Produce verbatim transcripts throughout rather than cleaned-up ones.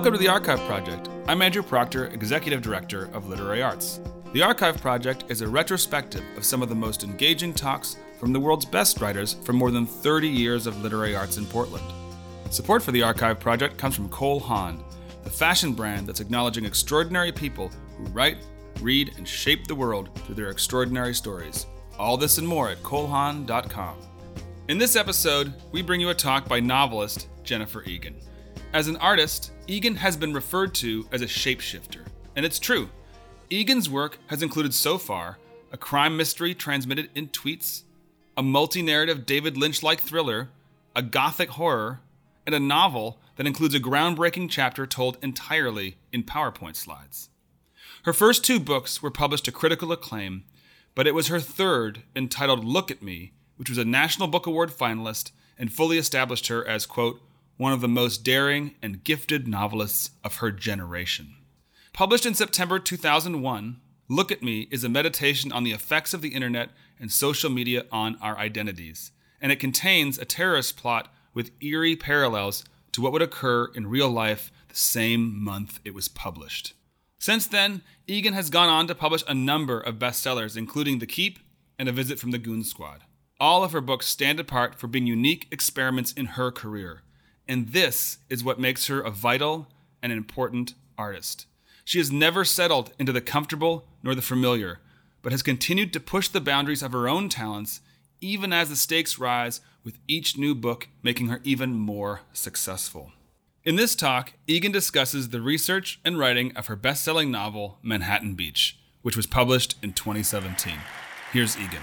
Welcome to the Archive Project. I'm Andrew Proctor, Executive Director of Literary Arts. The Archive Project is a retrospective of some of the most engaging talks from the world's best writers for more than thirty years of literary arts in Portland. Support for the Archive Project comes from Cole Haan, the fashion brand that's acknowledging extraordinary people who write, read, and shape the world through their extraordinary stories. All this and more at cole haan dot com. In this episode, we bring you a talk by novelist Jennifer Egan. As an artist, Egan has been referred to as a shapeshifter, and it's true. Egan's work has included so far a crime mystery transmitted in tweets, a multi-narrative David Lynch-like thriller, a gothic horror, and a novel that includes a groundbreaking chapter told entirely in PowerPoint slides. Her first two books were published to critical acclaim, but it was her third, entitled Look at Me, which was a National Book Award finalist and fully established her as, quote, one of the most daring and gifted novelists of her generation. Published in September two thousand one, Look at Me is a meditation on the effects of the internet and social media on our identities, and it contains a terrorist plot with eerie parallels to what would occur in real life the same month it was published. Since then, Egan has gone on to publish a number of bestsellers, including The Keep and A Visit from the Goon Squad. All of her books stand apart for being unique experiments in her career. And this is what makes her a vital and important artist. She has never settled into the comfortable nor the familiar, but has continued to push the boundaries of her own talents, even as the stakes rise with each new book making her even more successful. In this talk, Egan discusses the research and writing of her best-selling novel, Manhattan Beach, which was published in twenty seventeen. Here's Egan.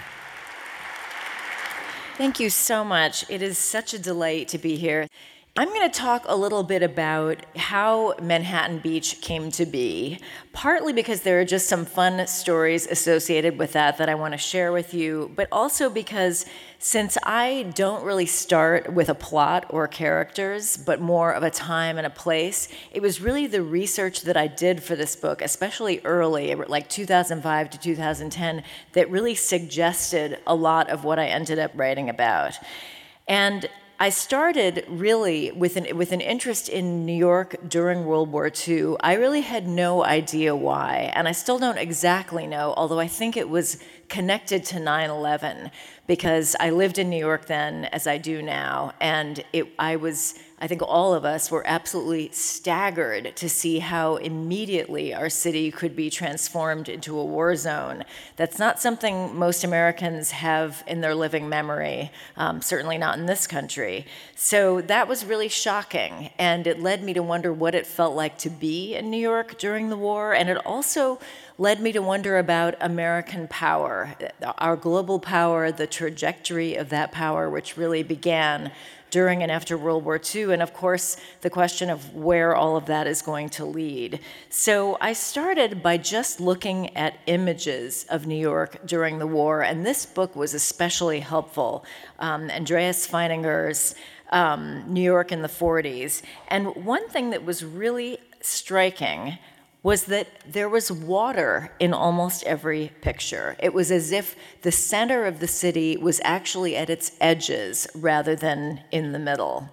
Thank you so much. It is such a delight to be here. I'm going to talk a little bit about how Manhattan Beach came to be, partly because there are just some fun stories associated with that that I want to share with you, but also because since I don't really start with a plot or characters, but more of a time and a place, it was really the research that I did for this book, especially early, like two thousand five to two thousand ten, that really suggested a lot of what I ended up writing about. And I started really with an, with an interest in New York during World War Two. I really had no idea why, and I still don't exactly know, although I think it was connected to nine eleven, because I lived in New York then, as I do now, and it, I was, I think all of us were absolutely staggered to see how immediately our city could be transformed into a war zone. That's not something most Americans have in their living memory, um, certainly not in this country. So that was really shocking, and it led me to wonder what it felt like to be in New York during the war, and it also led me to wonder about American power, our global power, the trajectory of that power, which really began during and after World War Two, and of course, the question of where all of that is going to lead. So I started by just looking at images of New York during the war, and this book was especially helpful. Um, Andreas Feininger's um, New York in the forties. And one thing that was really striking was that there was water in almost every picture. It was as if the center of the city was actually at its edges rather than in the middle.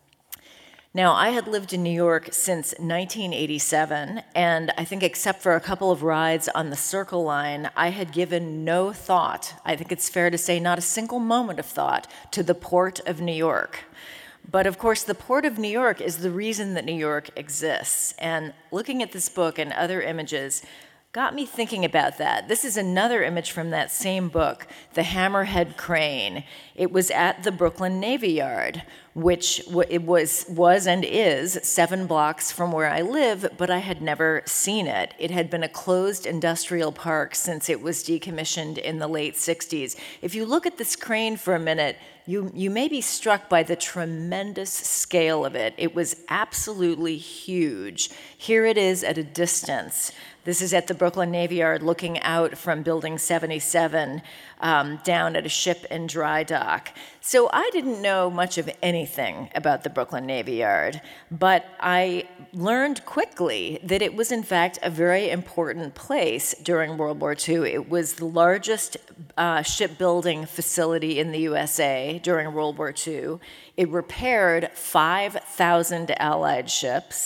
Now, I had lived in New York since nineteen eighty-seven, and I think except for a couple of rides on the Circle Line, I had given no thought, I think it's fair to say not a single moment of thought, to the Port of New York. But of course, the Port of New York is the reason that New York exists. And looking at this book and other images got me thinking about that. This is another image from that same book, the Hammerhead Crane. It was at the Brooklyn Navy Yard, which it was, was and is seven blocks from where I live, but I had never seen it. It had been a closed industrial park since it was decommissioned in the late sixties. If you look at this crane for a minute, You, you may be struck by the tremendous scale of it. It was absolutely huge. Here it is at a distance. This is at the Brooklyn Navy Yard looking out from Building seventy-seven um, down at a ship and dry dock. So I didn't know much of anything about the Brooklyn Navy Yard, but I learned quickly that it was in fact a very important place during World War Two. It was the largest uh, shipbuilding facility in the U S A during World War Two. It repaired five thousand Allied ships,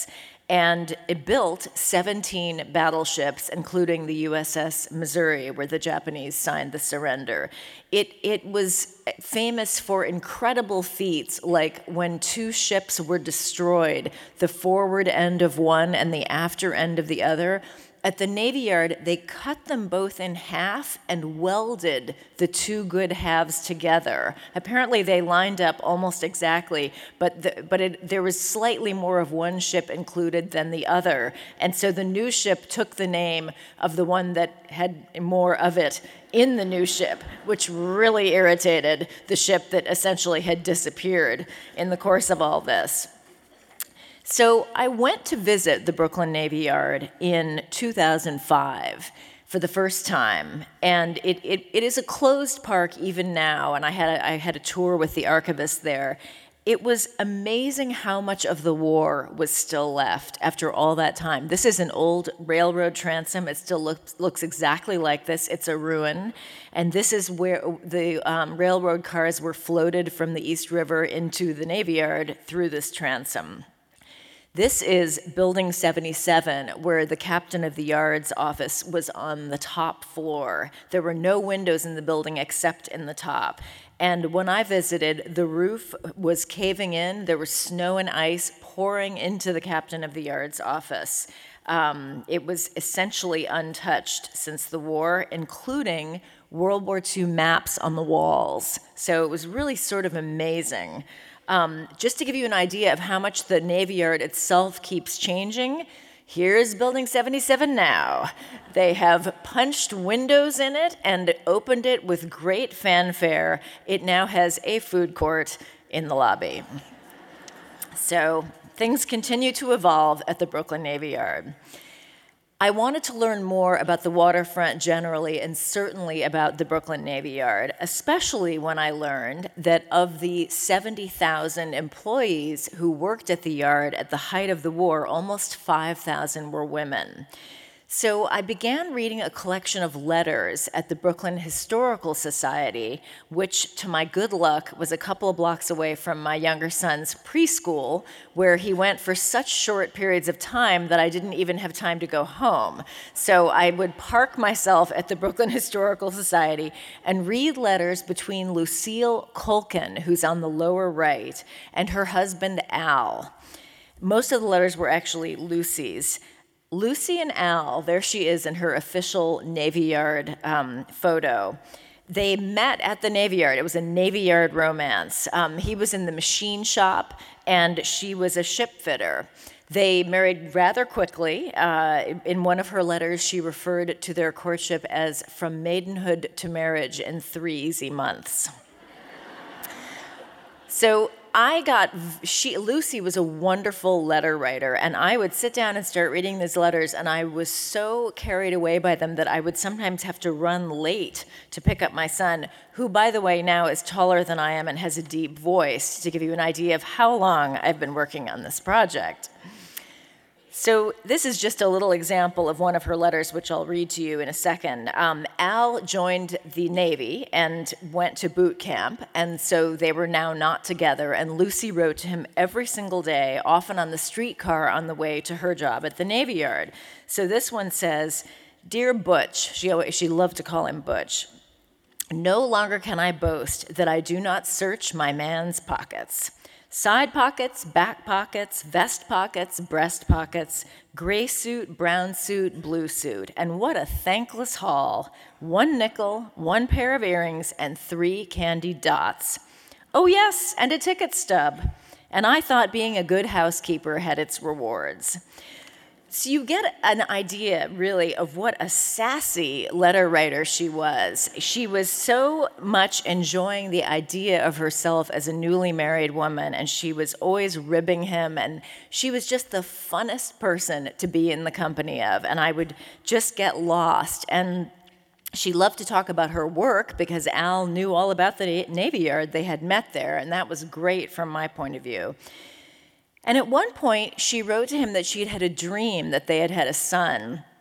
and it built seventeen battleships, including the U S S Missouri, where the Japanese signed the surrender. It, it was famous for incredible feats, like when two ships were destroyed, the forward end of one and the after end of the other. At the Navy Yard, they cut them both in half and welded the two good halves together. Apparently, they lined up almost exactly, but the, but it, there was slightly more of one ship included than the other. And so the new ship took the name of the one that had more of it in the new ship, which really irritated the ship that essentially had disappeared in the course of all this. So I went to visit the Brooklyn Navy Yard in two thousand five for the first time, and it, it, it is a closed park even now, and I had a, I had a tour with the archivist there. It was amazing how much of the war was still left after all that time. This is an old railroad transom. It still looks, looks exactly like this. It's a ruin, and this is where the um, railroad cars were floated from the East River into the Navy Yard through this transom. This is Building seventy-seven, where the captain of the yard's office was on the top floor. There were no windows in the building except in the top. And when I visited, the roof was caving in. There was snow and ice pouring into the captain of the yard's office. Um, it was essentially untouched since the war, including World War Two maps on the walls. So it was really sort of amazing. Um, just to give you an idea of how much the Navy Yard itself keeps changing, here's Building seventy-seven now. They have punched windows in it and opened it with great fanfare. It now has a food court in the lobby. So things continue to evolve at the Brooklyn Navy Yard. I wanted to learn more about the waterfront generally, and certainly about the Brooklyn Navy Yard, especially when I learned that of the seventy thousand employees who worked at the yard at the height of the war, almost five thousand were women. So I began reading a collection of letters at the Brooklyn Historical Society, which, to my good luck, was a couple of blocks away from my younger son's preschool, where he went for such short periods of time that I didn't even have time to go home. So I would park myself at the Brooklyn Historical Society and read letters between Lucille Culkin, who's on the lower right, and her husband, Al. Most of the letters were actually Lucy's. Lucy and Al, there she is in her official Navy Yard um, photo. They met at the Navy Yard. It was a Navy Yard romance. Um, he was in the machine shop, and she was a ship fitter. They married rather quickly. Uh, in one of her letters, she referred to their courtship as from maidenhood to marriage in three easy months. So I got, she, Lucy was a wonderful letter writer, and I would sit down and start reading these letters, and I was so carried away by them that I would sometimes have to run late to pick up my son, who, by the way, now is taller than I am and has a deep voice, to give you an idea of how long I've been working on this project. So this is just a little example of one of her letters, which I'll read to you in a second. Um, Al joined the Navy and went to boot camp, and so they were now not together, and Lucy wrote to him every single day, often on the streetcar on the way to her job at the Navy Yard. So this one says, "Dear Butch," she, always, she loved to call him Butch, "no longer can I boast that I do not search my man's pockets. Side pockets, back pockets, vest pockets, breast pockets, gray suit, brown suit, blue suit. And what a thankless haul. One nickel, one pair of earrings, and three candy dots. Oh yes, and a ticket stub. And I thought being a good housekeeper had its rewards." So you get an idea, really, of what a sassy letter writer she was. She was so much enjoying the idea of herself as a newly married woman, and she was always ribbing him, and she was just the funnest person to be in the company of, and I would just get lost. And she loved to talk about her work because Al knew all about the Navy Yard. They had met there, and that was great from my point of view. And at one point, she wrote to him that she had had a dream that they had had a son.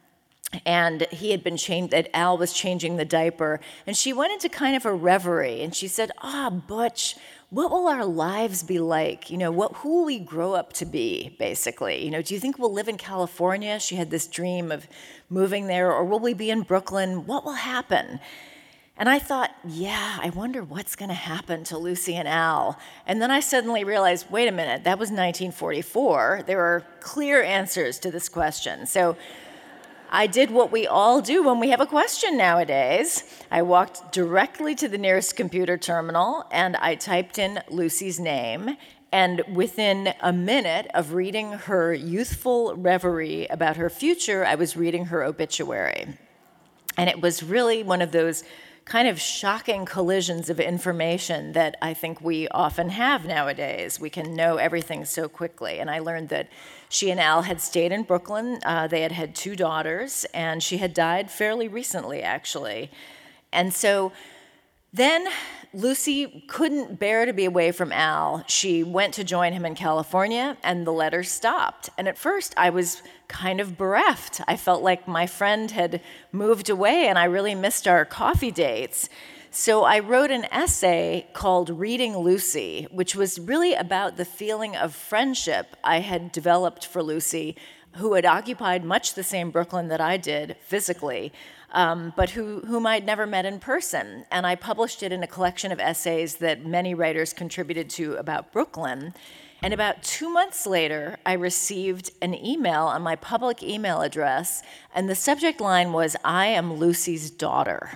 And he had been changed, that Al was changing the diaper. And she went into kind of a reverie, and she said, ah, Butch, what will our lives be like? You know, what, who will we grow up to be, basically? You know, do you think we'll live in California? She had this dream of moving there. Or will we be in Brooklyn? What will happen? And I thought, yeah, I wonder what's going to happen to Lucy and Al. And then I suddenly realized, wait a minute, that was nineteen forty-four. There are clear answers to this question. So I did what we all do when we have a question nowadays. I walked directly to the nearest computer terminal, and I typed in Lucy's name. And within a minute of reading her youthful reverie about her future, I was reading her obituary. And it was really one of those kind of shocking collisions of information that I think we often have nowadays. We can know everything so quickly. And I learned that she and Al had stayed in Brooklyn. Uh, they had had two daughters, and she had died fairly recently, actually. And so then Lucy couldn't bear to be away from Al. She went to join him in California, and the letters stopped. And at first, I was kind of bereft. I felt like my friend had moved away, and I really missed our coffee dates. So I wrote an essay called Reading Lucy, which was really about the feeling of friendship I had developed for Lucy, who had occupied much the same Brooklyn that I did physically, um, but who, whom I'd never met in person. And I published it in a collection of essays that many writers contributed to about Brooklyn. And about two months later, I received an email on my public email address, and the subject line was, "I am Lucy's daughter."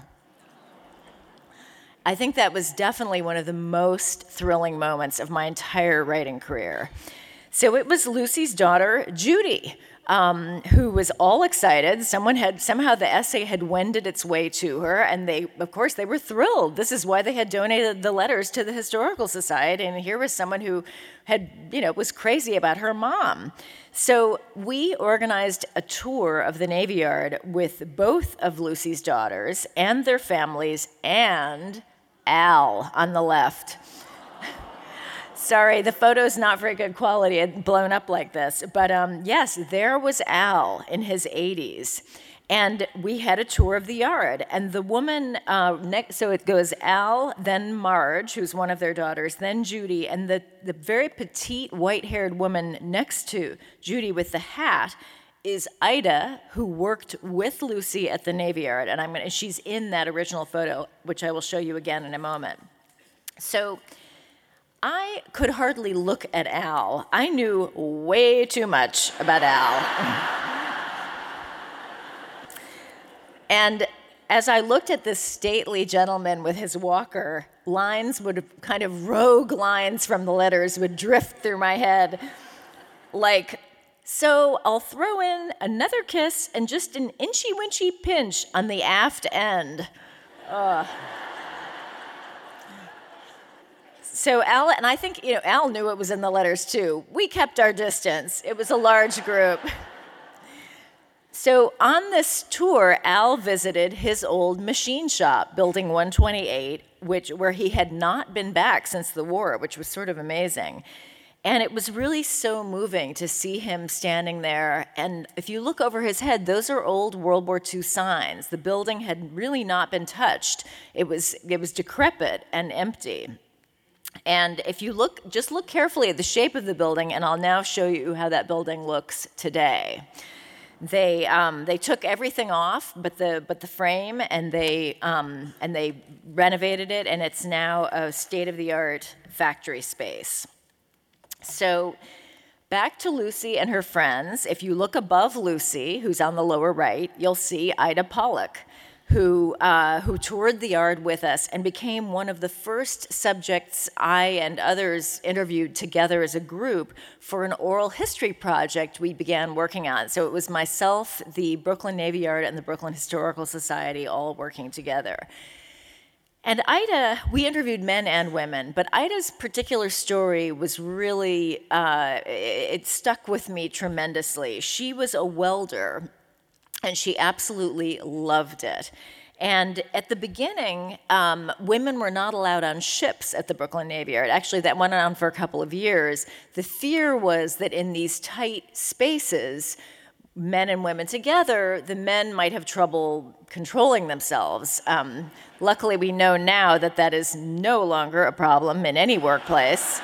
I think that was definitely one of the most thrilling moments of my entire writing career. So it was Lucy's daughter, Judy, um, who was all excited. Someone had, somehow the essay had wended its way to her, and they, of course, they were thrilled. This is why they had donated the letters to the Historical Society, and here was someone who had, you know, was crazy about her mom. So we organized a tour of the Navy Yard with both of Lucy's daughters and their families, and Al on the left. Sorry, the photo's not very good quality. It had blown up like this. But um, yes, there was Al in his eighties. And we had a tour of the yard. And the woman, uh, next, so it goes Al, then Marge, who's one of their daughters, then Judy. And the, the very petite, white-haired woman next to Judy with the hat is Ida, who worked with Lucy at the Navy Yard. And I'm gonna, she's in that original photo, which I will show you again in a moment. So I could hardly look at Al. I knew way too much about Al. And as I looked at this stately gentleman with his walker, lines would, kind of rogue lines from the letters would drift through my head. Like, so I'll throw in another kiss and just an inchy-winchy pinch on the aft end. Ugh. So Al, and I think, you know, Al knew it was in the letters too. We kept our distance. It was a large group. So on this tour, Al visited his old machine shop, Building one twenty-eight, which, where he had not been back since the war, which was sort of amazing. And it was really so moving to see him standing there. And if you look over his head, those are old World War Two signs. The building had really not been touched. It was, it was decrepit and empty. And if you look, just look carefully at the shape of the building, and I'll now show you how that building looks today. They um, they took everything off, but the but the frame, and they um, and they renovated it, and it's now a state-of-the-art factory space. So, back to Lucy and her friends. If you look above Lucy, who's on the lower right, you'll see Ida Pollock, who uh, who toured the yard with us and became one of the first subjects I and others interviewed together as a group for an oral history project we began working on. So it was myself, the Brooklyn Navy Yard, and the Brooklyn Historical Society all working together. And Ida, we interviewed men and women, but Ida's particular story was really, uh, it stuck with me tremendously. She was a welder, and she absolutely loved it. And at the beginning, um, women were not allowed on ships at the Brooklyn Navy Yard. Actually, that went on for a couple of years. The fear was that in these tight spaces, men and women together, the men might have trouble controlling themselves. Um, luckily, we know now that that is no longer a problem in any workplace.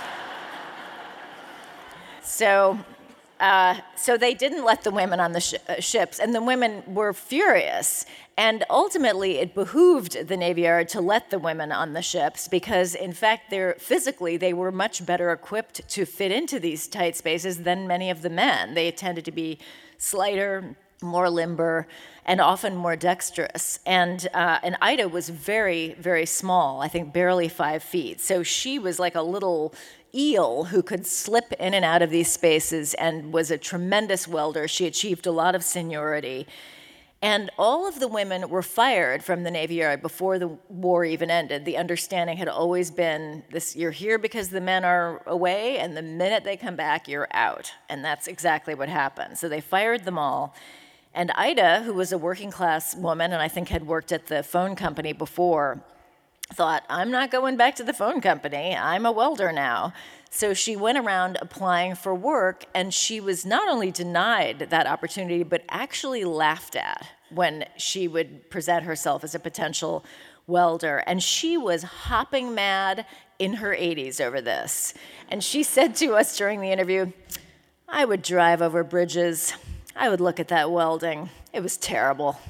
So, uh, so they didn't let the women on the sh- uh, ships, and the women were furious. And ultimately, it behooved the Navy Yard to let the women on the ships because, in fact, they're, physically, they were much better equipped to fit into these tight spaces than many of the men. They tended to be slighter, more limber, and often more dexterous. And, uh, and Ida was very, very small, I think barely five feet. So she was like a little eel who could slip in and out of these spaces and was a tremendous welder. She achieved a lot of seniority. And all of the women were fired from the Navy Yard before the war even ended. The understanding had always been this: you're here because the men are away, and the minute they come back, you're out. And that's exactly what happened. So they fired them all. And Ida, who was a working class woman and I think had worked at the phone company before, thought, I'm not going back to the phone company. I'm a welder now. So she went around applying for work, and she was not only denied that opportunity, but actually laughed at when she would present herself as a potential welder. And she was hopping mad in her eighties over this. And she said to us during the interview, I would drive over bridges. I would look at that welding. It was terrible.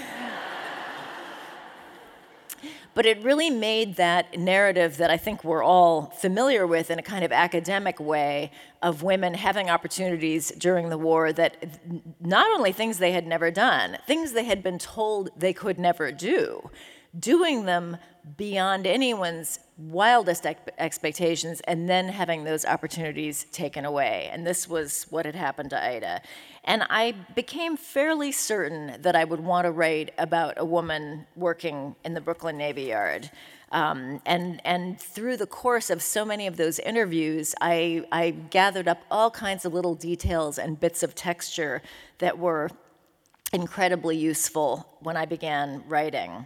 But it really made that narrative that I think we're all familiar with in a kind of academic way of women having opportunities during the war that not only things they had never done, things they had been told they could never do, doing them beyond anyone's wildest ex- expectations, and then having those opportunities taken away. And this was what had happened to Ida. And I became fairly certain that I would want to write about a woman working in the Brooklyn Navy Yard. Um, and, and through the course of so many of those interviews, I, I gathered up all kinds of little details and bits of texture that were incredibly useful when I began writing.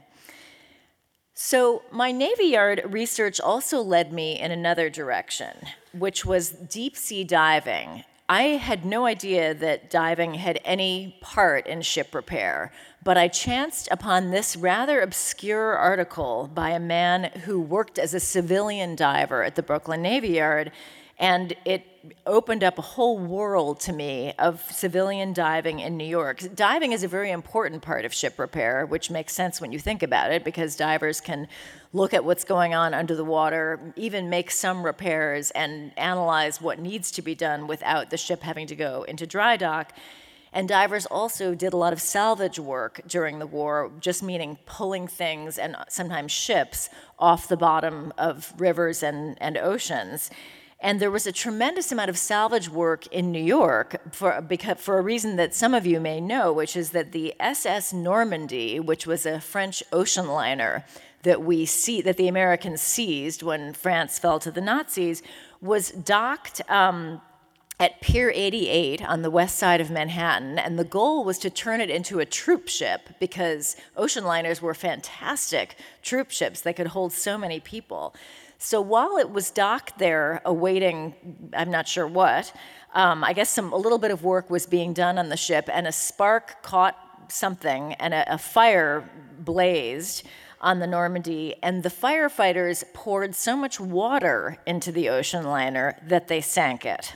So my Navy Yard research also led me in another direction, which was deep sea diving. I had no idea that diving had any part in ship repair, but I chanced upon this rather obscure article by a man who worked as a civilian diver at the Brooklyn Navy Yard, and it opened up a whole world to me of civilian diving in New York. Diving is a very important part of ship repair, which makes sense when you think about it, because divers can look at what's going on under the water, even make some repairs, and analyze what needs to be done without the ship having to go into dry dock. And divers also did a lot of salvage work during the war, just meaning pulling things and sometimes ships off the bottom of rivers and, and oceans. And there was a tremendous amount of salvage work in New York for, because, for a reason that some of you may know, which is that the S S Normandy, which was a French ocean liner that we see that the Americans seized when France fell to the Nazis, was docked um, at Pier eighty-eight on the west side of Manhattan, and the goal was to turn it into a troop ship because ocean liners were fantastic troop ships that could hold so many people. So while it was docked there awaiting, I'm not sure what, um, I guess some a little bit of work was being done on the ship, and a spark caught something, and a, a fire blazed on the Normandy, and the firefighters poured so much water into the ocean liner that they sank it.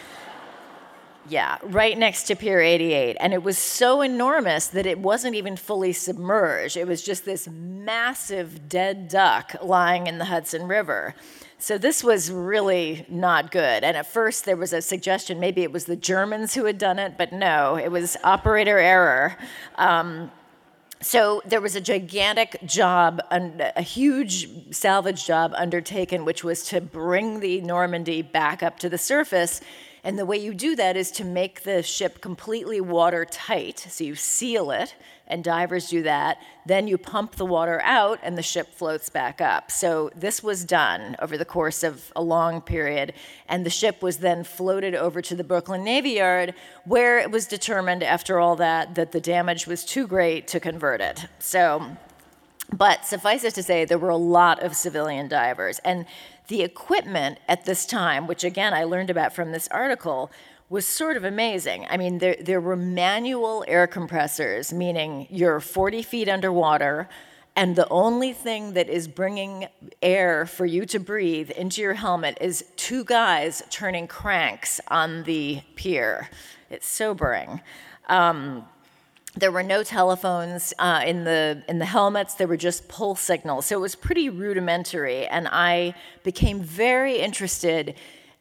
Yeah, right next to Pier eighty-eight. And it was so enormous that it wasn't even fully submerged. It was just this massive dead duck lying in the Hudson River. So this was really not good. And at first there was a suggestion maybe it was the Germans who had done it, but no, it was operator error. Um, So there was a gigantic job, a huge salvage job undertaken, which was to bring the Normandy back up to the surface. And the way you do that is to make the ship completely watertight. So you seal it, and divers do that. Then you pump the water out, and the ship floats back up. So this was done over the course of a long period, and the ship was then floated over to the Brooklyn Navy Yard, where it was determined after all that that the damage was too great to convert it. So, but suffice it to say, there were a lot of civilian divers, and the equipment at this time, which again I learned about from this article, was sort of amazing. I mean, there, there were manual air compressors, meaning you're forty feet underwater, and the only thing that is bringing air for you to breathe into your helmet is two guys turning cranks on the pier. It's sobering. Um, there were no telephones uh, in the in the helmets. There were just pull signals. So it was pretty rudimentary, and I became very interested.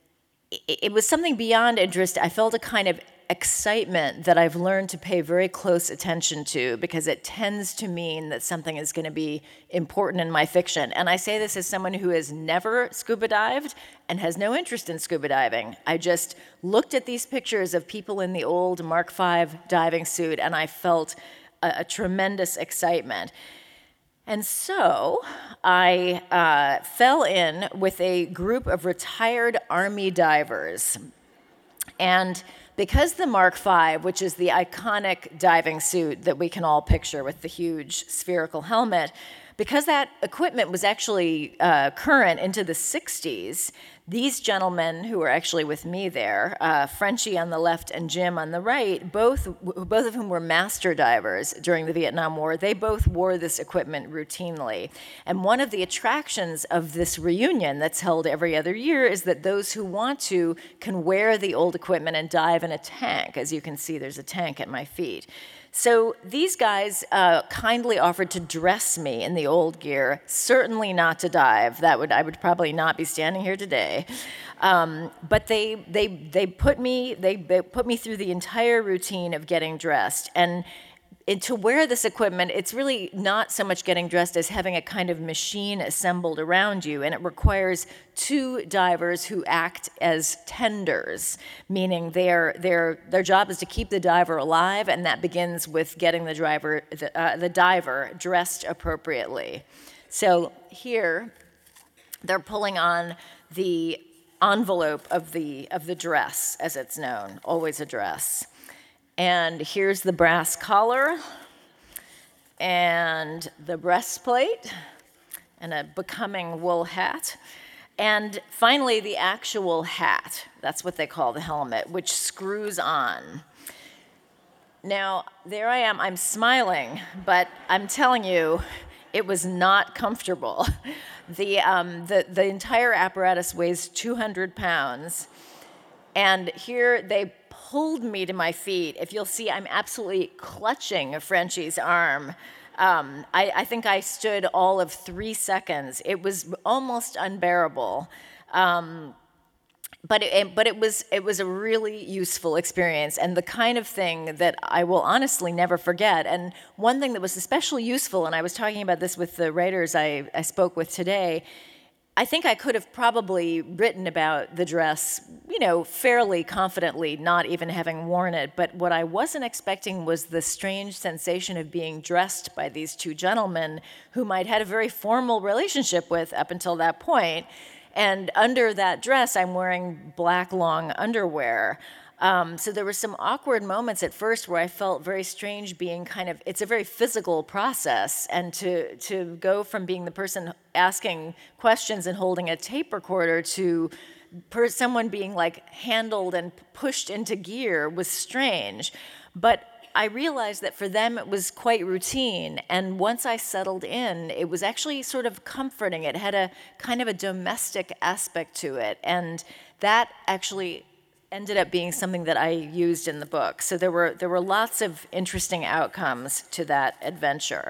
It was something beyond interest. I felt a kind of excitement that I've learned to pay very close attention to, because it tends to mean that something is going to be important in my fiction. And I say this as someone who has never scuba dived and has no interest in scuba diving. I just looked at these pictures of people in the old Mark five diving suit, and I felt a, a tremendous excitement. And so I uh, fell in with a group of retired Army divers. And because the Mark five, which is the iconic diving suit that we can all picture with the huge spherical helmet, because that equipment was actually uh, current into the sixties, these gentlemen who were actually with me there, uh, Frenchie on the left and Jim on the right, both both of whom were master divers during the Vietnam War, they both wore this equipment routinely. And one of the attractions of this reunion that's held every other year is that those who want to can wear the old equipment and dive in a tank. As you can see, there's a tank at my feet. So these guys uh, kindly offered to dress me in the old gear, certainly not to dive. That would I would probably not be standing here today. Um, but they they they put me they, they put me through the entire routine of getting dressed. And it, to wear this equipment, it's really not so much getting dressed as having a kind of machine assembled around you, and it requires two divers who act as tenders, meaning their their their job is to keep the diver alive, and that begins with getting the driver the, uh, the diver dressed appropriately. So here, they're pulling on the envelope of the of the dress, as it's known, always a dress. And here's the brass collar, and the breastplate, and a becoming wool hat. And finally, the actual hat. That's what they call the helmet, which screws on. Now, there I am. I'm smiling, but I'm telling you, it was not comfortable. The, um, the, the entire apparatus weighs two hundred pounds. And here they pulled me to my feet. If you'll see, I'm absolutely clutching Frenchie's arm. Um, I, I think I stood all of three seconds. It was almost unbearable. Um, but it, but it was it was a really useful experience, and the kind of thing that I will honestly never forget. And one thing that was especially useful, and I was talking about this with the writers I, I spoke with today, I think I could have probably written about the dress, you know, fairly confidently, not even having worn it. But what I wasn't expecting was the strange sensation of being dressed by these two gentlemen whom I'd had a very formal relationship with up until that point. And under that dress, I'm wearing black long underwear. Um, so there were some awkward moments at first where I felt very strange being kind of, it's a very physical process, and to to go from being the person asking questions and holding a tape recorder to per, someone being like handled and pushed into gear was strange. But I realized that for them it was quite routine, and once I settled in, it was actually sort of comforting. It had a kind of a domestic aspect to it, and that actually ended up being something that I used in the book. So there were there were lots of interesting outcomes to that adventure.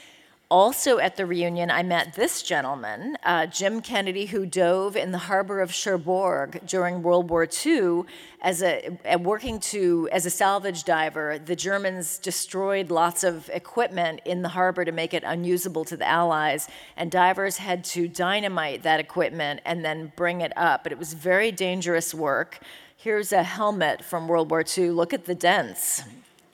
Also at the reunion, I met this gentleman, uh, Jim Kennedy, who dove in the harbor of Cherbourg during World War Two as a working to as a salvage diver. The Germans destroyed lots of equipment in the harbor to make it unusable to the Allies, and divers had to dynamite that equipment and then bring it up. But it was very dangerous work. Here's a helmet from World War Two. Look at the dents.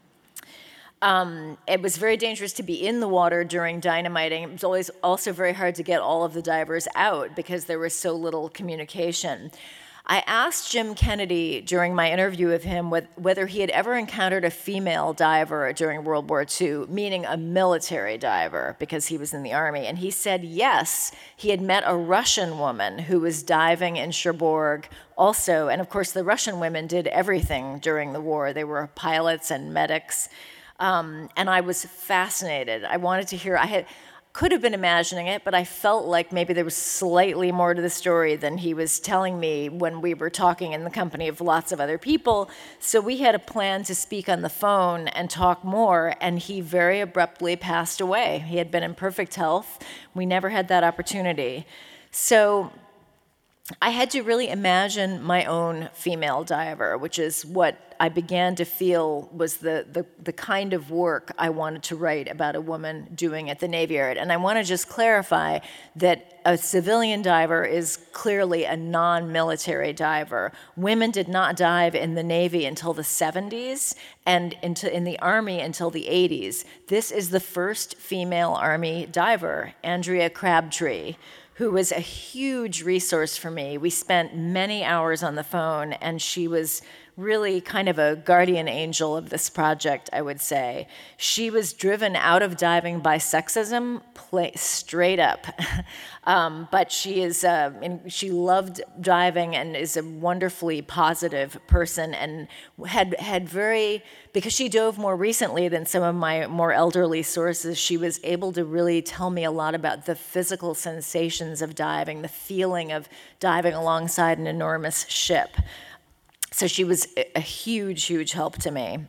Um, it was very dangerous to be in the water during dynamiting. It was always also very hard to get all of the divers out because there was so little communication. I asked Jim Kennedy during my interview with him whether he had ever encountered a female diver during World War Two, meaning a military diver, because he was in the Army. And he said yes, he had met a Russian woman who was diving in Cherbourg also. And of course, the Russian women did everything during the war. They were pilots and medics. Um, and I was fascinated. I wanted to hear, I had... could have been imagining it, but I felt like maybe there was slightly more to the story than he was telling me when we were talking in the company of lots of other people. So we had a plan to speak on the phone and talk more, and he very abruptly passed away. He had been in perfect health. We never had that opportunity. So I had to really imagine my own female diver, which is what I began to feel was the, the, the kind of work I wanted to write about a woman doing at the Navy Yard. And I want to just clarify that a civilian diver is clearly a non-military diver. Women did not dive in the Navy until the seventies and into, in the Army until the eighties. This is the first female Army diver, Andrea Crabtree, who was a huge resource for me. We spent many hours on the phone, and she was really kind of a guardian angel of this project, I would say. She was driven out of diving by sexism, play, straight up. um, but she is, uh, in, she loved diving and is a wonderfully positive person, and had had very, because she dove more recently than some of my more elderly sources, she was able to really tell me a lot about the physical sensations of diving, the feeling of diving alongside an enormous ship. So she was a huge, huge help to me.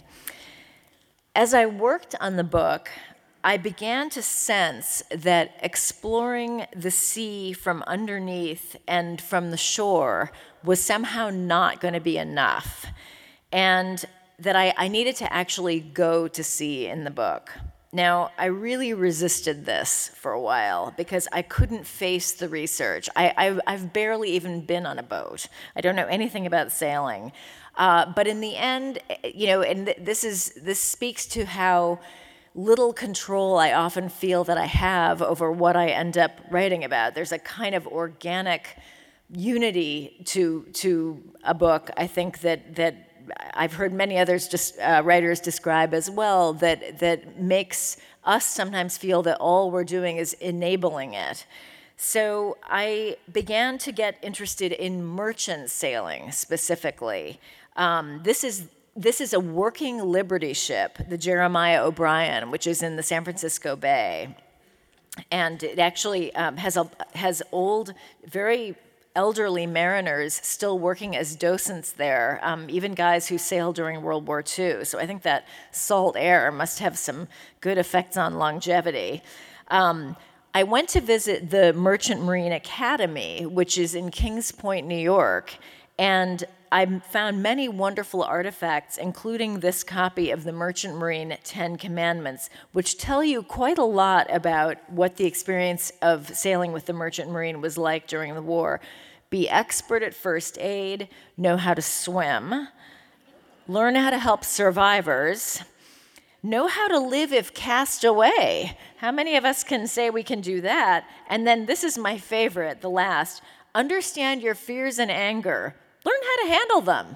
As I worked on the book, I began to sense that exploring the sea from underneath and from the shore was somehow not going to be enough, and that I, I needed to actually go to sea in the book. Now, I really resisted this for a while because I couldn't face the research. I, I've, I've barely even been on a boat. I don't know anything about sailing. Uh, but in the end, you know, and th- this is this speaks to how little control I often feel that I have over what I end up writing about. There's a kind of organic unity to to a book, I think, that that I've heard many others just uh, writers describe as well, that that makes us sometimes feel that all we're doing is enabling it. So I began to get interested in merchant sailing specifically. Um, this is this is a working Liberty ship, the Jeremiah O'Brien, which is in the San Francisco Bay, and it actually um, has a has old, very elderly mariners still working as docents there, um, even guys who sailed during World War Two. So I think that salt air must have some good effects on longevity. Um, I went to visit the Merchant Marine Academy, which is in Kings Point, New York, and I found many wonderful artifacts, including this copy of the Merchant Marine Ten Commandments, which tell you quite a lot about what the experience of sailing with the Merchant Marine was like during the war. Be expert at first aid, know how to swim, learn how to help survivors, know how to live if cast away. How many of us can say we can do that? And then this is my favorite, the last. Understand your fears and anger. Learn how to handle them.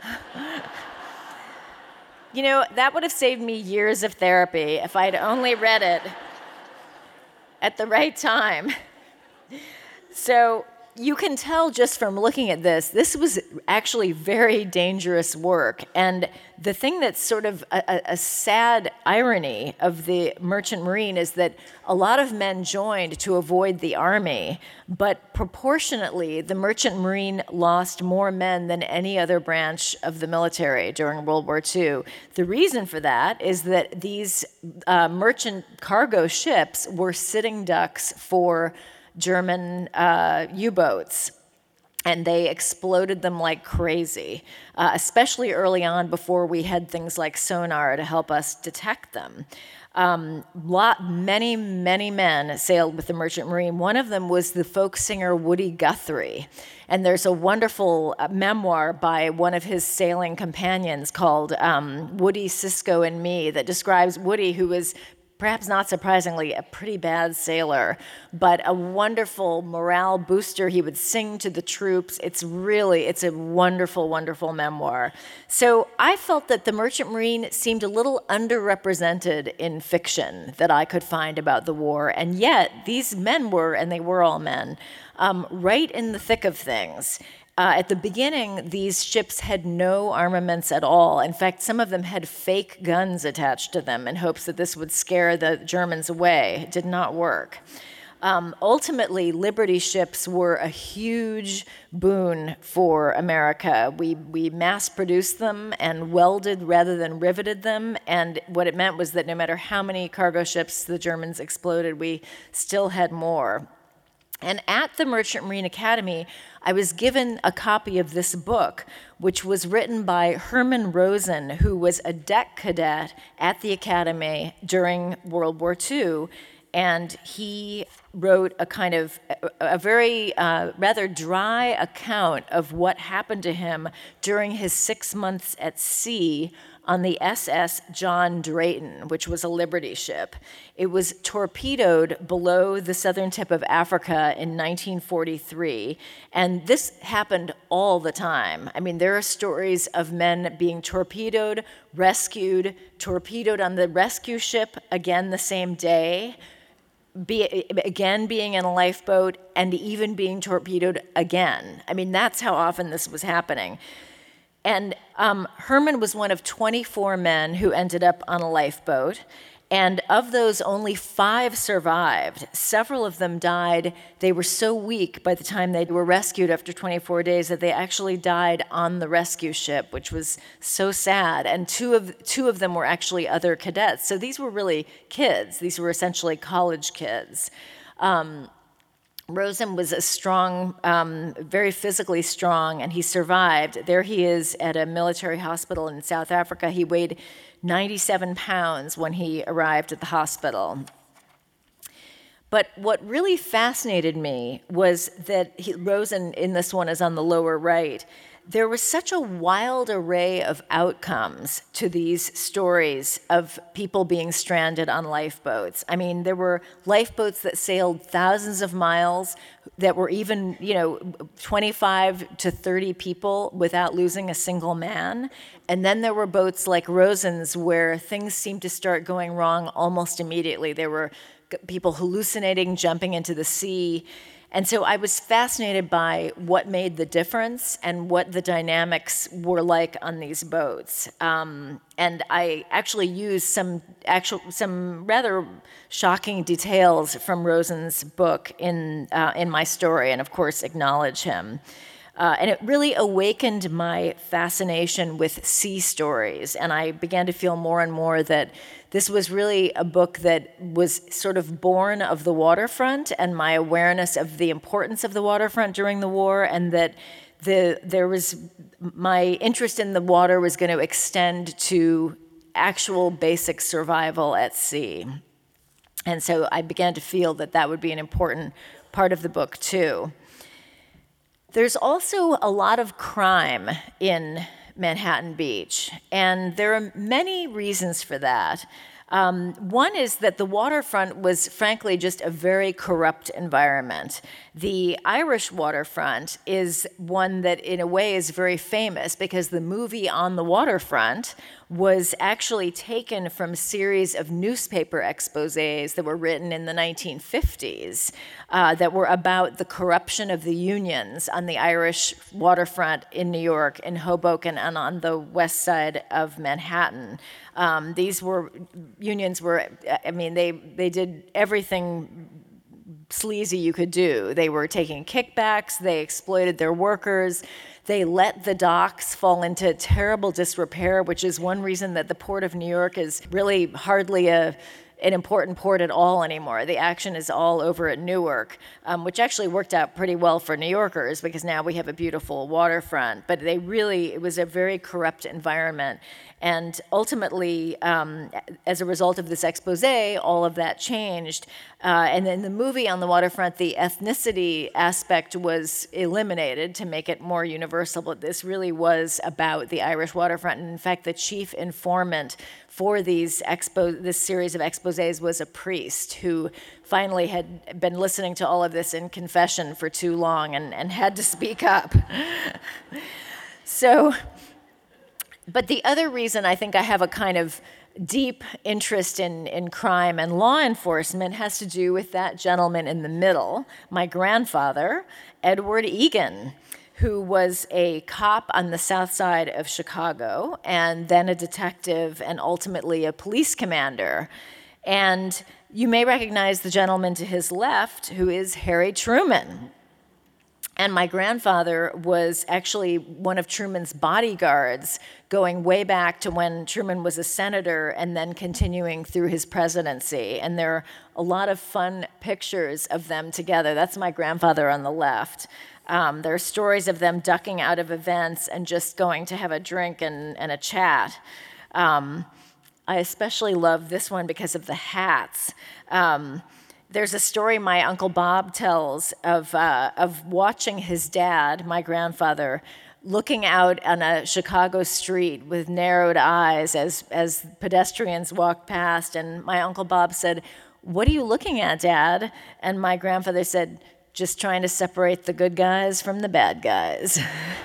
You know, that would have saved me years of therapy if I'd only read it at the right time. So you can tell just from looking at this, this was actually very dangerous work. And the thing that's sort of a, a sad irony of the Merchant Marine is that a lot of men joined to avoid the Army, but proportionately, the Merchant Marine lost more men than any other branch of the military during World War Two. The reason for that is that these uh, merchant cargo ships were sitting ducks for German uh, U-boats, and they exploded them like crazy, uh, especially early on before we had things like sonar to help us detect them. Um, lot, many, many men sailed with the Merchant Marine. One of them was the folk singer Woody Guthrie, and there's a wonderful uh, memoir by one of his sailing companions called um, Woody, Cisco, and Me that describes Woody, who was perhaps not surprisingly, a pretty bad sailor, but a wonderful morale booster. He would sing to the troops. It's really, it's a wonderful, wonderful memoir. So I felt that the Merchant Marine seemed a little underrepresented in fiction that I could find about the war, and yet these men were, and they were all men, um, right in the thick of things. Uh, at the beginning, these ships had no armaments at all. In fact, some of them had fake guns attached to them in hopes that this would scare the Germans away. It did not work. Um, ultimately, Liberty ships were a huge boon for America. We, we mass-produced them and welded rather than riveted them, and what it meant was that no matter how many cargo ships the Germans exploded, we still had more. And at the Merchant Marine Academy, I was given a copy of this book, which was written by Herman Rosen, who was a deck cadet at the Academy during World War Two. And he wrote a kind of, a, a very uh, rather dry account of what happened to him during his six months at sea on the S S John Drayton, which was a Liberty ship. It was torpedoed below the southern tip of Africa in nineteen forty-three, and this happened all the time. I mean, there are stories of men being torpedoed, rescued, torpedoed on the rescue ship again the same day, be, again being in a lifeboat, and even being torpedoed again. I mean, that's how often this was happening. And um, Herman was one of twenty-four men who ended up on a lifeboat, and of those, only five survived. Several of them died. They were so weak by the time they were rescued after twenty-four days that they actually died on the rescue ship, which was so sad. And two of, two of them were actually other cadets. So these were really kids. These were essentially college kids. Um, Rosen was a strong, um, very physically strong, and he survived. There he is at a military hospital in South Africa. He weighed ninety-seven pounds when he arrived at the hospital. But what really fascinated me was that he, Rosen, in this one, is on the lower right. There was such a wild array of outcomes to these stories of people being stranded on lifeboats. I mean, there were lifeboats that sailed thousands of miles that were even, you know, twenty-five to thirty people without losing a single man. And then there were boats like Rosen's where things seemed to start going wrong almost immediately. There were people hallucinating, jumping into the sea. And so I was fascinated by what made the difference and what the dynamics were like on these boats. Um, and I actually used some actual, some rather shocking details from Rosen's book in uh, in my story, and of course acknowledge him. Uh, and it really awakened my fascination with sea stories, and I began to feel more and more that this was really a book that was sort of born of the waterfront and my awareness of the importance of the waterfront during the war, and that the there was my interest in the water was going to extend to actual basic survival at sea. And so I began to feel that that would be an important part of the book too. There's also a lot of crime in Manhattan Beach, and there are many reasons for that. Um, one is that the waterfront was, frankly, just a very corrupt environment. The Irish waterfront is one that, in a way, is very famous because the movie On the Waterfront was actually taken from a series of newspaper exposés that were written in the nineteen fifties uh, that were about the corruption of the unions on the Irish waterfront in New York, in Hoboken, and on the west side of Manhattan. Um, these were, unions were, I mean, they, they did everything sleazy you could do. They were taking kickbacks, they exploited their workers, they let the docks fall into terrible disrepair, which is one reason that the Port of New York is really hardly a an important port at all anymore. The action is all over at Newark, um, which actually worked out pretty well for New Yorkers because now we have a beautiful waterfront. But they really, it was a very corrupt environment. And ultimately, um, as a result of this expose, all of that changed. Uh, and in the movie On the Waterfront, the ethnicity aspect was eliminated to make it more universal. But this really was about the Irish waterfront. And in fact, the chief informant for these expo, this series of exposes exposés was a priest who finally had been listening to all of this in confession for too long and, and had to speak up. So, but the other reason I think I have a kind of deep interest in, in crime and law enforcement has to do with that gentleman in the middle, my grandfather, Edward Egan, who was a cop on the south side of Chicago and then a detective and ultimately a police commander. And you may recognize the gentleman to his left, who is Harry Truman. And my grandfather was actually one of Truman's bodyguards, going way back to when Truman was a senator and then continuing through his presidency. And there are a lot of fun pictures of them together. That's my grandfather on the left. Um, there are stories of them ducking out of events and just going to have a drink and, and a chat. Um, I especially love this one because of the hats. Um, There's a story my Uncle Bob tells of uh, of watching his dad, my grandfather, looking out on a Chicago street with narrowed eyes as, as pedestrians walked past. And my Uncle Bob said, "What are you looking at, Dad?" And my grandfather said, "Just trying to separate the good guys from the bad guys."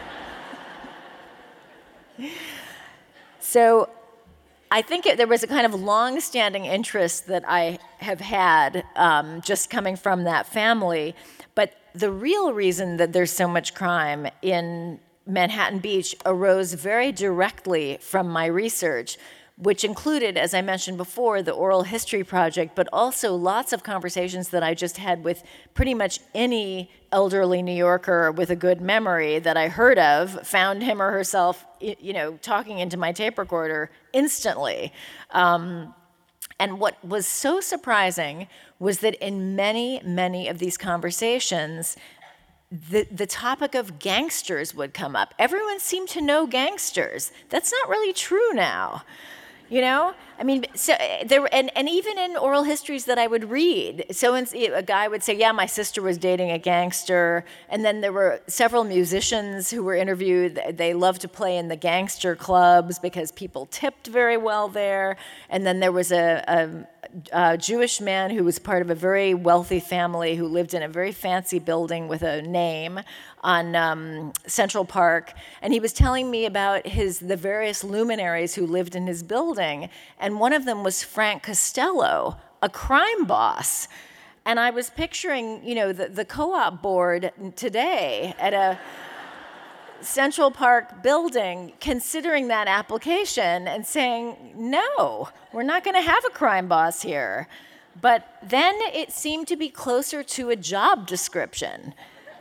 So I think it, there was a kind of long-standing interest that I have had um, just coming from that family. But the real reason that there's so much crime in Manhattan Beach arose very directly from my research, which included, as I mentioned before, the Oral History Project, but also lots of conversations that I just had with pretty much any elderly New Yorker with a good memory that I heard of, found him or herself, you know, talking into my tape recorder instantly. Um, and what was so surprising was that in many, many of these conversations, the, the topic of gangsters would come up. Everyone seemed to know gangsters. That's not really true now. You know, I mean, so there, and, and even in oral histories that I would read, so a guy would say, "Yeah, my sister was dating a gangster," and then there were several musicians who were interviewed. They loved to play in the gangster clubs because people tipped very well there. And then there was a, a, a Jewish man who was part of a very wealthy family who lived in a very fancy building with a name on um, Central Park, and he was telling me about his the various luminaries who lived in his building, and one of them was Frank Costello, a crime boss. And I was picturing, you know, the, the co-op board today at a Central Park building considering that application and saying, "No, we're not going to have a crime boss here." But then it seemed to be closer to a job description.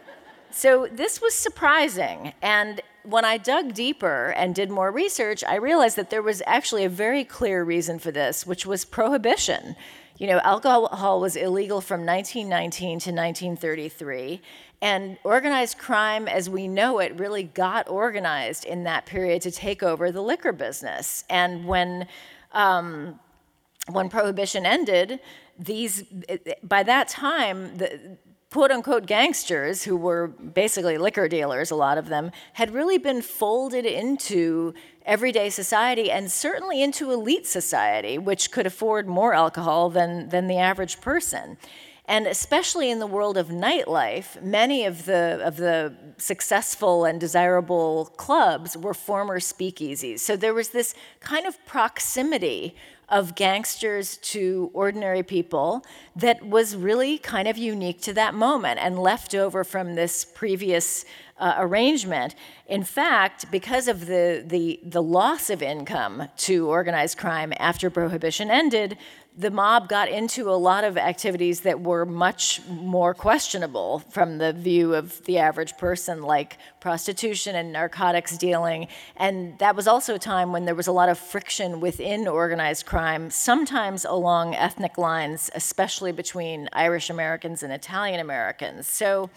So this was surprising, and when I dug deeper and did more research, I realized that there was actually a very clear reason for this, which was prohibition. You know, alcohol was illegal from nineteen nineteen to nineteen thirty-three, and organized crime as we know it really got organized in that period to take over the liquor business. And when um, when prohibition ended, these by that time, the quote-unquote gangsters, who were basically liquor dealers, a lot of them, had really been folded into everyday society and certainly into elite society, which could afford more alcohol than, than the average person. And especially in the world of nightlife, many of the, of the successful and desirable clubs were former speakeasies. So there was this kind of proximity of gangsters to ordinary people that was really kind of unique to that moment and left over from this previous uh, arrangement. In fact, because of the, the, the loss of income to organized crime after Prohibition ended, the mob got into a lot of activities that were much more questionable from the view of the average person, like prostitution and narcotics dealing. And that was also a time when there was a lot of friction within organized crime, sometimes along ethnic lines, especially between Irish Americans and Italian Americans. So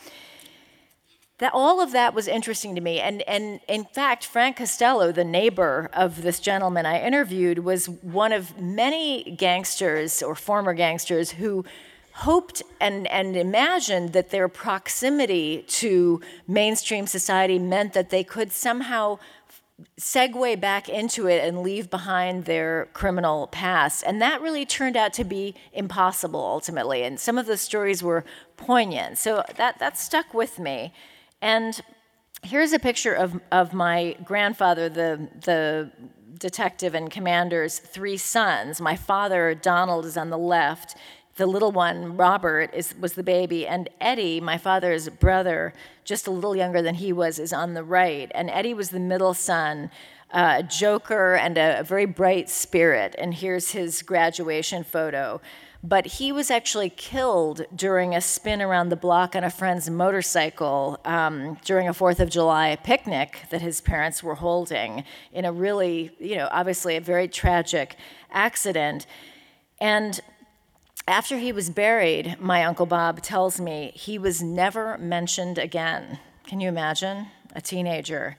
that all of that was interesting to me. And, and in fact, Frank Costello, the neighbor of this gentleman I interviewed, was one of many gangsters or former gangsters who hoped and, and imagined that their proximity to mainstream society meant that they could somehow segue back into it and leave behind their criminal past. And that really turned out to be impossible ultimately. And some of the stories were poignant. So that, that stuck with me. And here's a picture of, of my grandfather, the, the detective and commander's three sons. My father, Donald, is on the left. The little one, Robert, is, was the baby, and Eddie, my father's brother, just a little younger than he was, is on the right. And Eddie was the middle son, uh, a joker and a, a very bright spirit. And here's his graduation photo. But he was actually killed during a spin around the block on a friend's motorcycle um, during a fourth of July picnic that his parents were holding in a really, you know, obviously a very tragic accident. And after he was buried, my Uncle Bob tells me he was never mentioned again. Can you imagine? A teenager.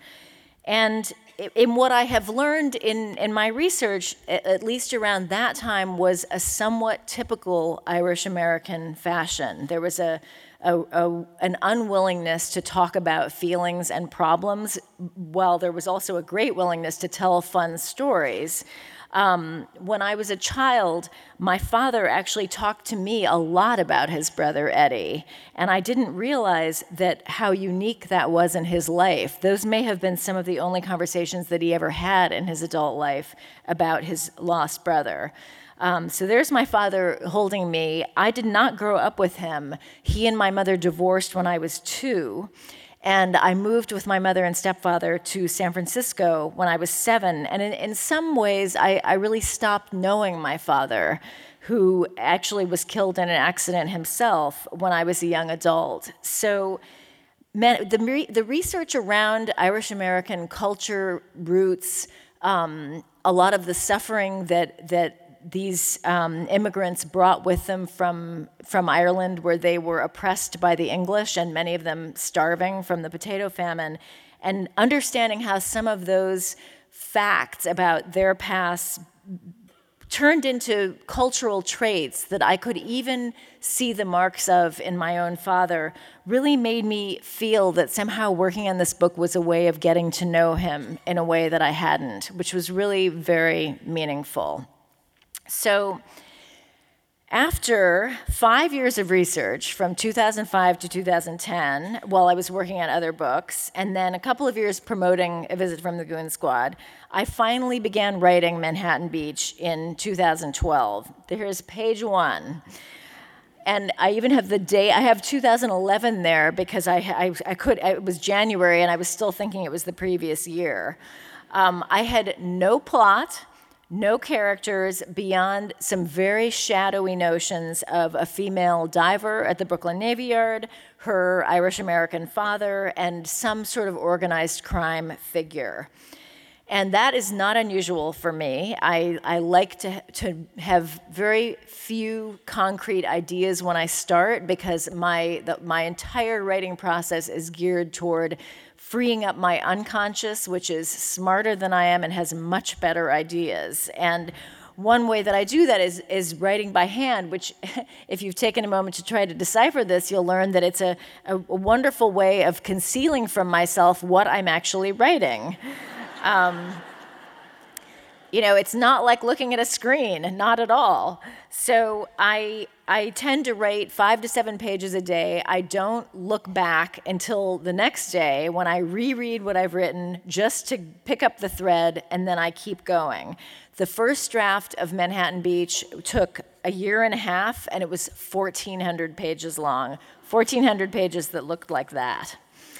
And in what I have learned in, in my research, at least around that time, was a somewhat typical Irish-American fashion. There was a, a, a an unwillingness to talk about feelings and problems, while there was also a great willingness to tell fun stories. Um, when I was a child, my father actually talked to me a lot about his brother Eddie, and I didn't realize that how unique that was in his life. Those may have been some of the only conversations that he ever had in his adult life about his lost brother. Um, so there's my father holding me. I did not grow up with him. He and my mother divorced when I was two. And I moved with my mother and stepfather to San Francisco when I was seven. And in, in some ways, I, I really stopped knowing my father, who actually was killed in an accident himself when I was a young adult. So man, the, the research around Irish-American culture, roots, um, a lot of the suffering that that these um, immigrants brought with them from, from Ireland, where they were oppressed by the English, and many of them starving from the potato famine, and understanding how some of those facts about their past turned into cultural traits that I could even see the marks of in my own father, really made me feel that somehow working on this book was a way of getting to know him in a way that I hadn't, which was really very meaningful. So after five years of research, from two thousand five to two thousand ten, while I was working on other books, and then a couple of years promoting A Visit from the Goon Squad, I finally began writing Manhattan Beach in two thousand twelve. Here's page one. And I even have the date. I have two thousand eleven there because I, I, I could, it was January and I was still thinking it was the previous year. Um, I had no plot, no characters beyond some very shadowy notions of a female diver at the Brooklyn Navy Yard, her Irish-American father, and some sort of organized crime figure. And that is not unusual for me. I, I like to, to have very few concrete ideas when I start, because my, the, my entire writing process is geared toward freeing up my unconscious, which is smarter than I am and has much better ideas. And one way that I do that is, is writing by hand, which if you've taken a moment to try to decipher this, you'll learn that it's a, a, a wonderful way of concealing from myself what I'm actually writing. Um, you know, it's not like looking at a screen, not at all. So I I tend to write five to seven pages a day. I don't look back until the next day when I reread what I've written just to pick up the thread, and then I keep going. The first draft of Manhattan Beach took a year and a half, and it was fourteen hundred pages long, fourteen hundred pages that looked like that.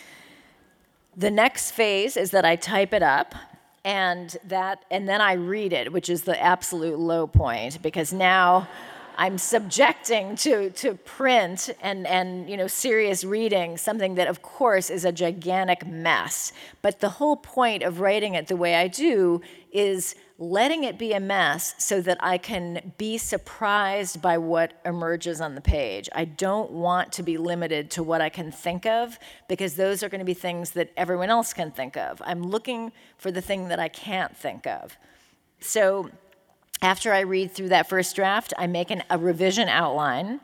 The next phase is that I type it up, and that, and then I read it, which is the absolute low point, because now I'm subjecting to, to print and, and you know, serious reading, something that, of course, is a gigantic mess. But the whole point of writing it the way I do is letting it be a mess so that I can be surprised by what emerges on the page. I don't want to be limited to what I can think of, because those are going to be things that everyone else can think of. I'm looking for the thing that I can't think of. So after I read through that first draft, I make an, a revision outline,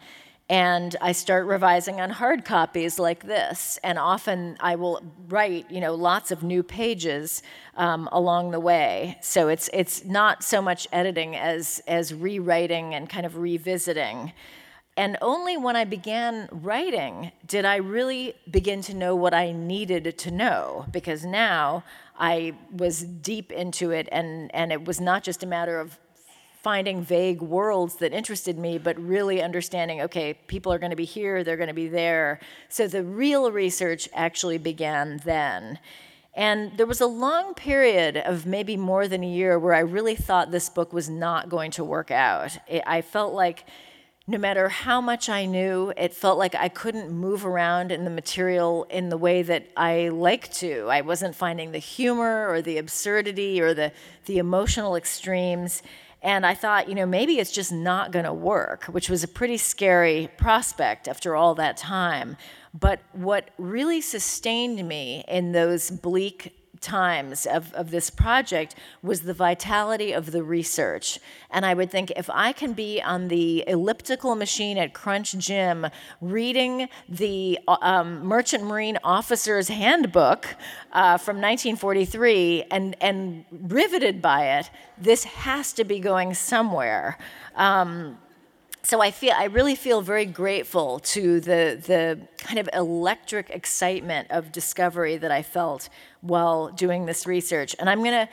And I start revising on hard copies like this. And often I will write, you know, lots of new pages um, along the way. So it's it's not so much editing as as rewriting and kind of revisiting. And only when I began writing did I really begin to know what I needed to know, because now I was deep into it, and, and it was not just a matter of finding vague worlds that interested me, but really understanding, okay, people are going to be here, they're going to be there. So the real research actually began then. And there was a long period of maybe more than a year where I really thought this book was not going to work out. It, I felt like no matter how much I knew, it felt like I couldn't move around in the material in the way that I like to. I wasn't finding the humor or the absurdity or the, the emotional extremes. And I thought, you know, maybe it's just not going to work, which was a pretty scary prospect after all that time. But what really sustained me in those bleak times of, of this project was the vitality of the research. And I would think, if I can be on the elliptical machine at Crunch Gym reading the um, Merchant Marine Officer's Handbook uh, from nineteen forty-three and, and riveted by it, this has to be going somewhere. Um, So I feel I really feel very grateful to the the kind of electric excitement of discovery that I felt while doing this research. And I'm going to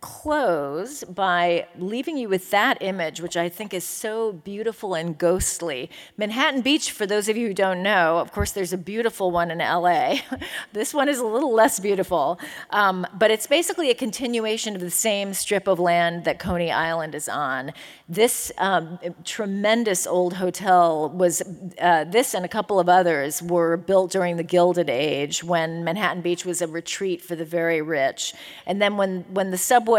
close by leaving you with that image, which I think is so beautiful and ghostly. Manhattan Beach, for those of you who don't know, of course, there's a beautiful one in L A. This one is a little less beautiful, um, but it's basically a continuation of the same strip of land that Coney Island is on. This um, tremendous old hotel was, uh, this and a couple of others were built during the Gilded Age, when Manhattan Beach was a retreat for the very rich. And then when, when the subway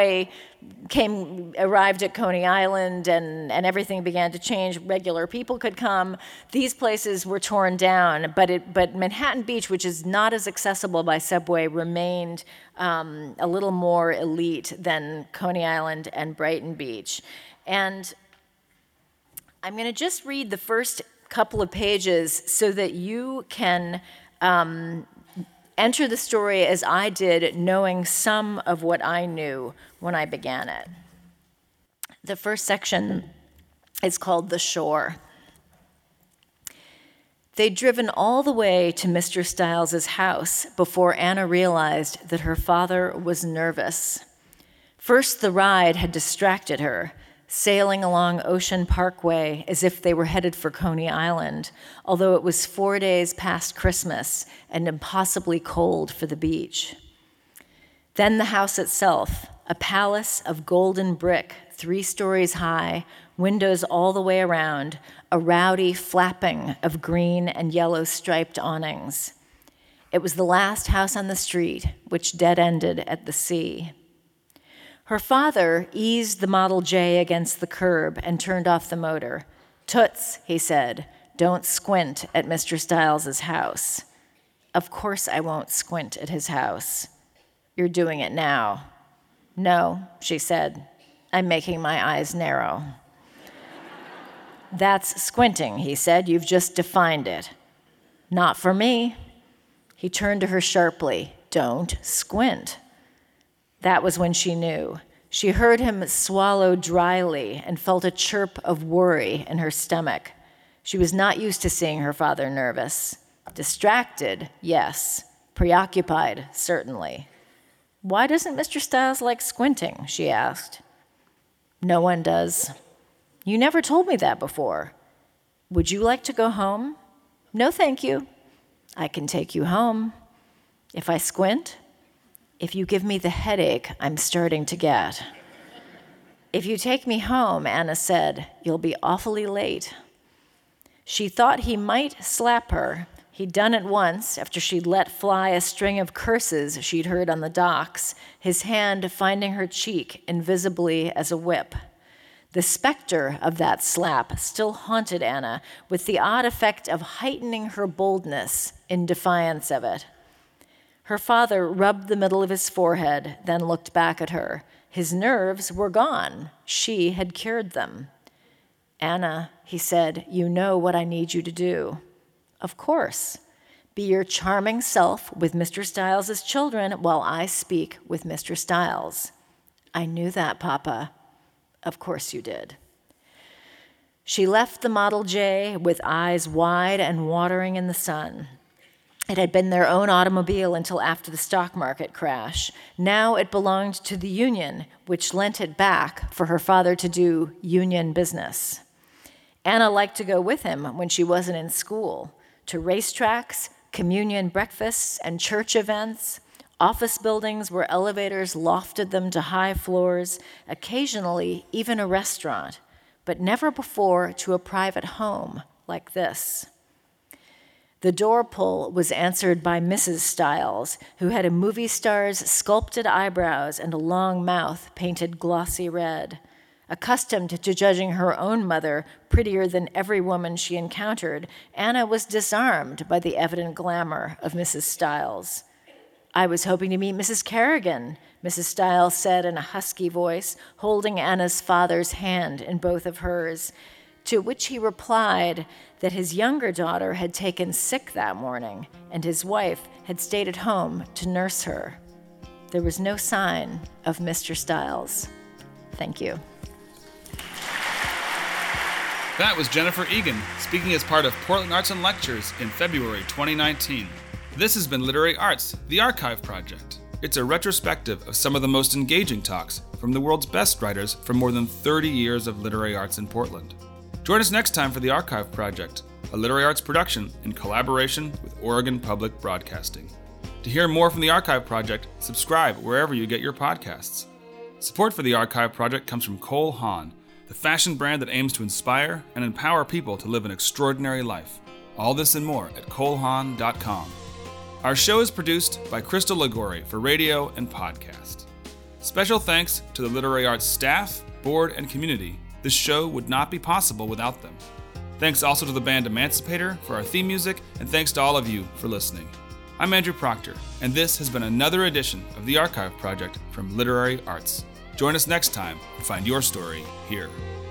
came arrived at Coney Island and, and everything began to change, regular people could come, these places were torn down, but it but Manhattan Beach, which is not as accessible by subway, remained um, a little more elite than Coney Island and Brighton Beach. And I'm going to just read the first couple of pages so that you can um, enter the story as I did, knowing some of what I knew when I began it. The first section is called The Shore. They'd driven all the way to Mister Stiles's house before Anna realized that her father was nervous. First, the ride had distracted her, sailing along Ocean Parkway as if they were headed for Coney Island, although it was four days past Christmas and impossibly cold for the beach. Then the house itself, a palace of golden brick, three stories high, windows all the way around, a rowdy flapping of green and yellow striped awnings. It was the last house on the street, which dead-ended at the sea. Her father eased the Model J against the curb and turned off the motor. "Toots," he said, "don't squint at Mister Stiles's house." "Of course I won't squint at his house." "You're doing it now." "No," she said, "I'm making my eyes narrow." "That's squinting," he said. "You've just defined it." "Not for me." He turned to her sharply. "Don't squint." That was when she knew. She heard him swallow dryly and felt a chirp of worry in her stomach. She was not used to seeing her father nervous. Distracted, yes. Preoccupied, certainly. "Why doesn't Mister Stiles like squinting?" she asked. "No one does." "You never told me that before." "Would you like to go home?" "No, thank you." "I can take you home." "If I squint?" "If you give me the headache I'm starting to get." "If you take me home," Anna said, "you'll be awfully late." She thought he might slap her. He'd done it once after she'd let fly a string of curses she'd heard on the docks, his hand finding her cheek invisibly as a whip. The specter of that slap still haunted Anna, with the odd effect of heightening her boldness in defiance of it. Her father rubbed the middle of his forehead, then looked back at her. His nerves were gone. She had cured them. "Anna," he said, "you know what I need you to do." "Of course. Be your charming self with Mister Stiles' children while I speak with Mister Stiles." "I knew that, Papa." "Of course you did." She left the Model J with eyes wide and watering in the sun. It had been their own automobile until after the stock market crash. Now it belonged to the union, which lent it back for her father to do union business. Anna liked to go with him when she wasn't in school, to racetracks, communion breakfasts, and church events, office buildings where elevators lofted them to high floors, occasionally even a restaurant, but never before to a private home like this. The door pull was answered by Missus Stiles, who had a movie star's sculpted eyebrows and a long mouth painted glossy red. Accustomed to judging her own mother prettier than every woman she encountered, Anna was disarmed by the evident glamour of Missus Stiles. "I was hoping to meet Missus Kerrigan," Missus Stiles said in a husky voice, holding Anna's father's hand in both of hers, to which he replied that his younger daughter had taken sick that morning and his wife had stayed at home to nurse her. There was no sign of Mister Stiles. Thank you. That was Jennifer Egan, speaking as part of Portland Arts and Lectures in February twenty nineteen. This has been Literary Arts, the Archive Project. It's a retrospective of some of the most engaging talks from the world's best writers from more than thirty years of literary arts in Portland. Join us next time for the Archive Project, a literary arts production in collaboration with Oregon Public Broadcasting. To hear more from the Archive Project, subscribe wherever you get your podcasts. Support for the Archive Project comes from Cole Haan, the fashion brand that aims to inspire and empower people to live an extraordinary life. All this and more at cole haan dot com. Our show is produced by Crystal Ligori for radio and podcast. Special thanks to the Literary Arts staff, board, and community. This show would not be possible without them. Thanks also to the band Emancipator for our theme music, and thanks to all of you for listening. I'm Andrew Proctor, and this has been another edition of the Archive Project from Literary Arts. Join us next time and find your story here.